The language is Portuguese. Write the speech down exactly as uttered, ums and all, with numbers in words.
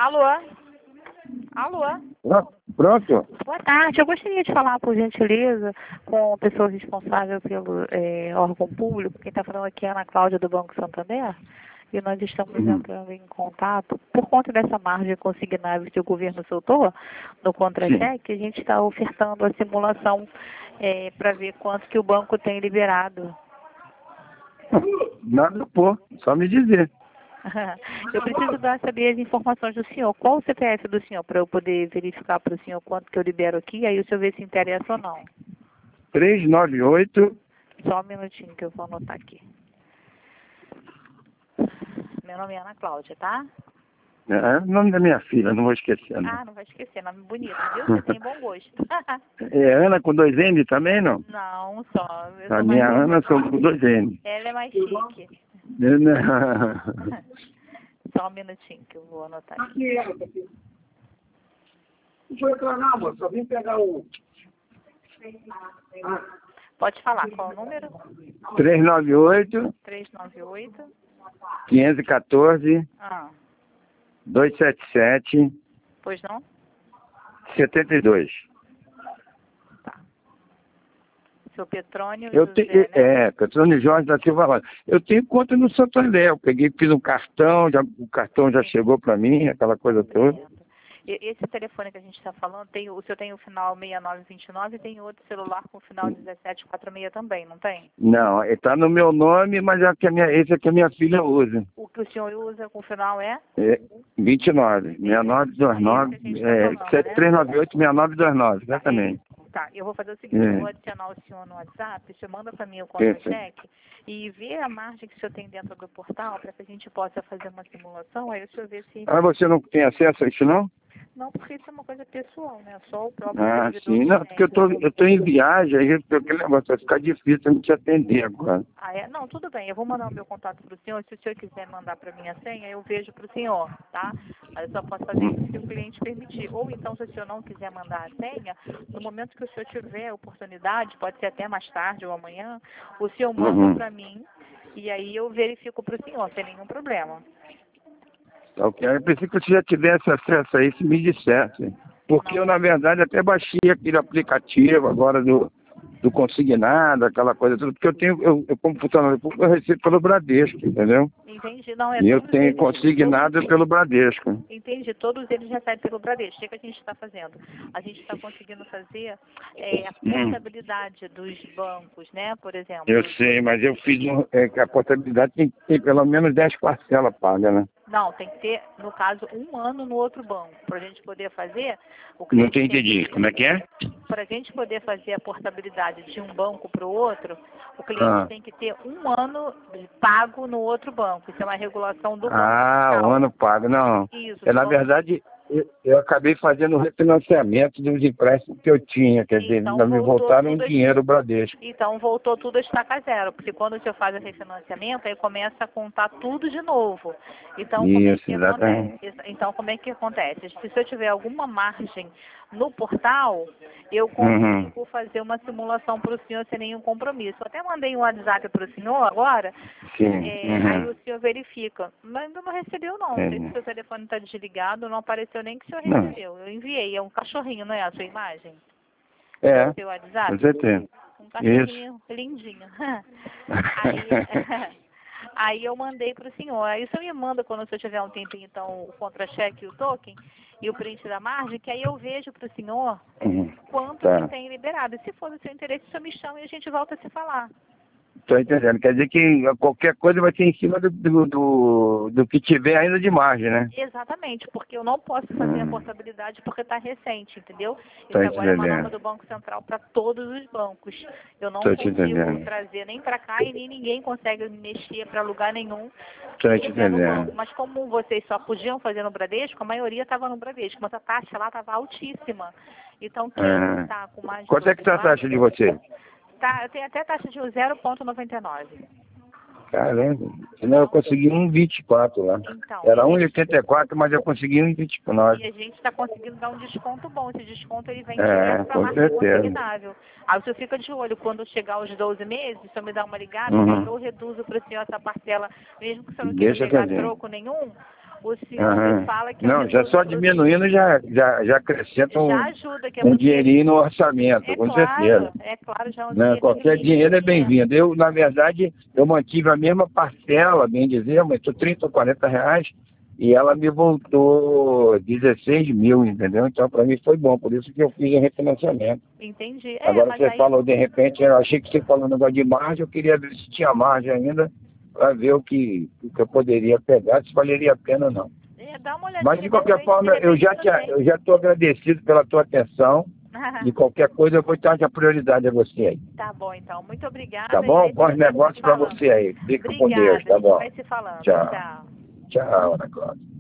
Alô? Alô? Pronto? Boa tarde. Eu gostaria de falar, por gentileza, com a pessoa responsável pelo é, órgão público. Quem está falando aqui é a Ana Cláudia, do Banco Santander. E nós estamos Uhum. entrando em contato por conta dessa margem consignável que o governo soltou no contra-cheque. A gente está ofertando a simulação é, para ver quanto que o banco tem liberado. Nada, pô, só me dizer. Eu preciso dar, saber as informações do senhor. Qual o C P F do senhor para eu poder verificar para o senhor quanto que eu libero aqui, aí o senhor vê se interessa ou não. três nove oito. Só um minutinho que eu vou anotar aqui. Meu nome é Ana Cláudia, tá? É o nome da minha filha, não vou esquecer. Não. Ah, não vai esquecer, nome bonito, viu? Você tem bom gosto. É Ana com dois N também, não? Não, um só. Eu A sou minha mais... Ana são com dois N. Ela é mais chique. Só um minutinho que eu vou anotar aqui. Aqui, ela, aqui. Não vou reclamar, moço. Só vim pegar o... Ah. Pode falar, qual o número? três nove oito. três nove oito. quinhentos e quatorze. Ah, duzentos e setenta e sete. pois não? setenta e dois. Tá. Seu Petrônio Eu José, tenho, né? é, Petrônio Jorge da Silva Rosa. Eu tenho conta no Santander. Eu peguei, fiz um cartão, já, o cartão já chegou para mim, aquela coisa toda. E- Esse telefone que a gente está falando, tem, o senhor tem o final seis nove dois nove e tem outro celular com o final dezessete quarenta e seis também, não tem? Não, está no meu nome, mas é que a minha, esse é que a minha filha usa. O que o senhor usa com o final é? É vinte e nove, sessenta e nove, vinte e nove, Esse que a gente tá é, falando, né? três nove oito, sessenta e nove, vinte e nove, exatamente. Tá, eu vou fazer o seguinte, É. eu vou adicionar o senhor no WhatsApp, o senhor manda para mim o contra-cheque e vê a margem que o senhor tem dentro do portal para que a gente possa fazer uma simulação, aí o senhor vê se... Ah, você não tem acesso a isso, não? Não, porque isso é uma coisa pessoal, né? Só o próprio Ah, servidor sim. que Não, tem. porque eu tô, eu tô em viagem, aí aquele negócio vai ficar difícil eu te atender agora. Ah, é? Não, tudo bem. Eu vou mandar o meu contato para o senhor. Se o senhor quiser mandar para mim a senha, eu vejo para o senhor, tá? Aí eu só posso fazer isso se o cliente permitir. Ou então, se o senhor não quiser mandar a senha, no momento que o senhor tiver a oportunidade, pode ser até mais tarde ou amanhã, o senhor manda Uhum. para mim e aí eu verifico para o senhor, sem nenhum problema. Tá ok. Eu pensei que você já tivesse acesso a isso e me dissesse. Porque Não. eu, na verdade, até baixei aquele aplicativo agora do, do consignado, aquela coisa toda, porque eu tenho, eu, eu como funcionário público, eu recebo pelo Bradesco, entendeu? Entendi. Não, é E eu todos tenho eles- consignado todos- pelo Bradesco. Entendi, todos eles recebem pelo Bradesco. O que, que a gente está fazendo? A gente está conseguindo fazer é, a portabilidade dos bancos, né? Por exemplo. Eu sei, mas eu fiz um, é, que a portabilidade tem que ter pelo menos dez parcelas pagas, né? Não, tem que ter, no caso, um ano no outro banco. Para a gente poder fazer, o Não cliente te tem entendi. que- Como é que é? Para a gente poder fazer a portabilidade de um banco para o outro, o cliente Ah. tem que ter um ano pago no outro banco. Isso é uma regulação do banco. Ah, o central. ano pago. Não. Isso, É, do na banco. verdade, eu, eu acabei fazendo o refinanciamento dos empréstimos que eu tinha. Quer dizer, Então, ainda me voltou voltaram um tudo a- dinheiro Bradesco. Então, voltou tudo a estaca zero, porque quando o senhor faz o refinanciamento, aí começa a contar tudo de novo. Então, como é Isso, que exatamente. acontece? Então, como é que acontece? Se o senhor tiver alguma margem no portal, eu Uhum. consigo fazer uma simulação para o senhor sem nenhum compromisso. Eu até mandei um WhatsApp para o senhor agora, Sim. é, Uhum. aí o senhor verifica. Mas ainda não recebeu, não. Não sei se Entendi. o seu telefone está desligado, não apareceu nem que o senhor Não. recebeu. Eu enviei, é um cachorrinho, não é a sua imagem? É, No seu WhatsApp? com certeza. Um cachorrinho lindinho. Aí, aí eu mandei para o senhor. Aí o senhor me manda, quando o senhor tiver um tempinho, então, o contra-cheque e o token e o print da margem, que aí eu vejo para o senhor Uhum. quanto Tá. que tem liberado. E se for do seu interesse, o senhor me chama e a gente volta a se falar. Estou entendendo. Quer dizer que qualquer coisa vai ser em cima do, do, do, do que tiver ainda de margem, né? Exatamente, porque eu não posso fazer a Hum. portabilidade porque está recente, entendeu? Isso Tô agora é uma entendendo. norma do Banco Central para todos os bancos. Eu não Tô te consigo entendendo. trazer nem para cá e nem ninguém consegue mexer para lugar nenhum Tô que te estiver no entendendo. banco. Mas como vocês só podiam fazer no Bradesco, a maioria estava no Bradesco, mas a taxa lá estava altíssima. Então quem Ah. está com mais de Quanto é que tá a doze taxa de você? tá, eu tenho até taxa de zero vírgula noventa e nove. Caramba. Senão eu consegui um vinte e quatro lá. Então, Era e- um e oitenta e quatro, mas eu consegui um vinte e E nove. a gente está conseguindo dar um desconto bom. Esse desconto ele vem É, direto para a com margem certeza. consignável. Aí o senhor fica de olho. Quando chegar aos doze meses, o senhor me dá uma ligada, Uhum. aí eu reduzo para o senhor essa parcela, mesmo que o senhor não queira Deixa pegar fazer. troco nenhum, o senhor Aham. me fala que... Não, já só diminuindo já, já, já acrescenta um, já ajuda, que é um você... dinheirinho no orçamento, é com claro, certeza. É claro, já é um Né? dinheiro Qualquer dinheiro é pequeno. bem-vindo. Eu, na verdade, eu mantive a mesma parcela, bem dizer, aumentou trinta ou quarenta reais, e ela me voltou dezesseis mil, entendeu? Então, para mim foi bom, por isso que eu fiz o refinanciamento. Entendi. É, Agora mas você aí... falou, de repente, eu achei que você falou um negócio de margem, eu queria ver se tinha margem ainda, para ver o que, o que eu poderia pegar, se valeria a pena ou não. É, dá uma olhadinha. Mas, de qualquer repente, forma, de eu já repente te, eu já estou agradecido pela tua atenção. E qualquer coisa eu vou dar a prioridade a você aí. Tá bom, então. Muito obrigada. Tá bom? Bons negócios para você aí. Fica com Deus, tá bom? Vai se falando. Tchau. Tchau. Tchau, Ana Cláudia.